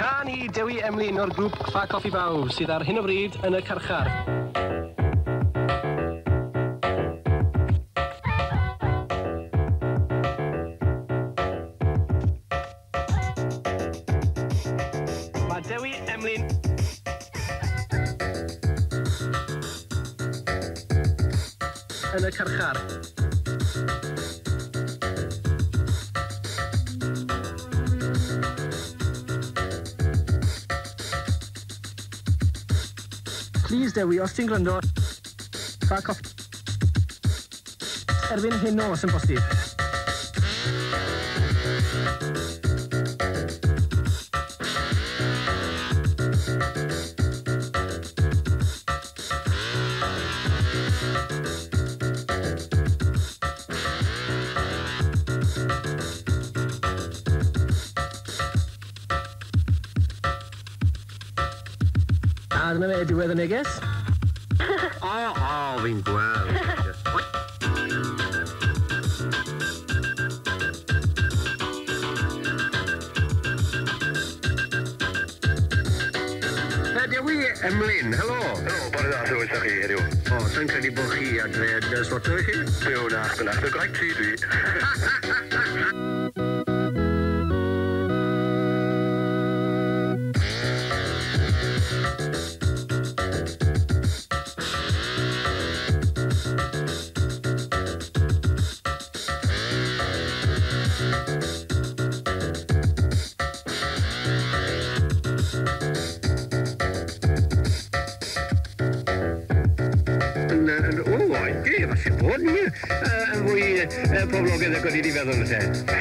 Can I Dewi Emlyn o'r grŵp Ffa Coffi Bawb sydd ar hyn o bryd yn y carchar. Mae Dewi Emlyn yn y carchar. Please Dewi, os ti'n gwrando, Ffa Coffi erbyn hyn o os yn bosib. A dyna fe, diwedd y neges? Fi'n gweld. Dewi Emlyn, helo. Helo, bore da, ydw ydych chi heddiw. Sa'n credu bod chi adred swato i chi? Byw na, dy graig ti dwi. Falle bod ni yn fwy poblogaidd ac oedd i feddwl y lle.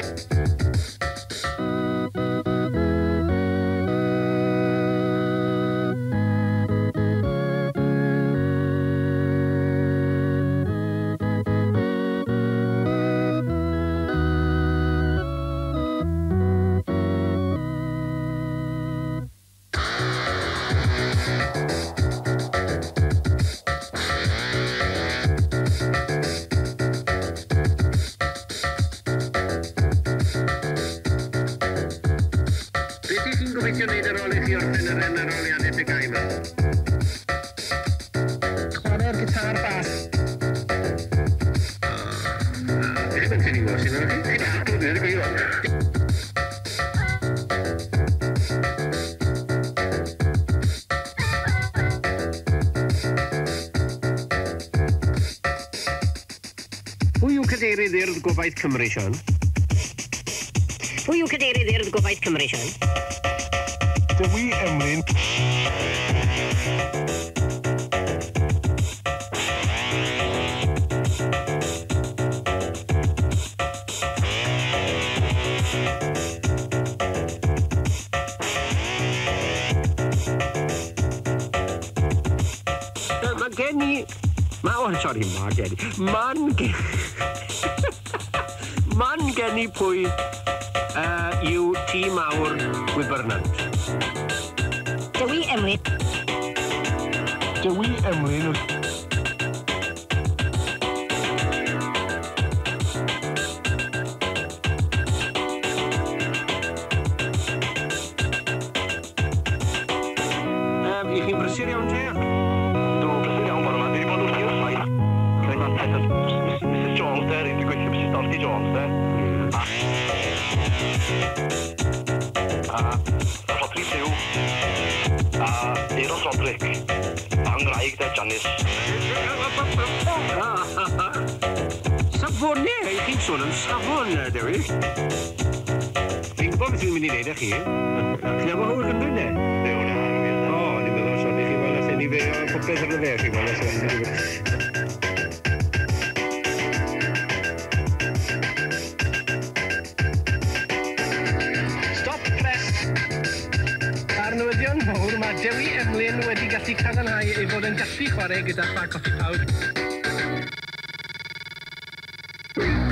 Gobeithio wneud ar ôl i chi orffen yr aroliadau bygau yma. Chwarae'r gitar bas. Beth yn tynnu gos yna chi? Chi'n hapw nid y gwir. Pwy yw cadeirydd Urdd Gobaith Cymru, Sian? Pwy yw cadeirydd Urdd Gobaith Cymru, Sian? Dewi Emlyn. Mae gen i... Man gen i pwy yw tîm awr Wybernant. Dewi Emlyn. Dewi Emlyn. I chi'n brysur iawn te? Dwi'n brysur iawn bod yma. Dwi wedi bod wrth i'r slaen. Mrs Jones de, dwi'n gweithio Mrs Dorothy Jones de. A Rodri Lliw. A Eros Rodric. A ngwraig de Janice. Safonau, chi'n sôn am safon, Dewi. Fi'n gwybod beth dwi'n mynd i wneud â chi. Chi'n efo hwyr gymryd, ne? Dew na. Ni'n meddwl sôn i chi weld allan i fe o popeth ar y fe, chi'n gweld allan. Newyddion mawr, mae Dewi Emlyn wedi gallu cadarnhau ei fod yn gallu chwarae gyda Ffa Coffi Bawb.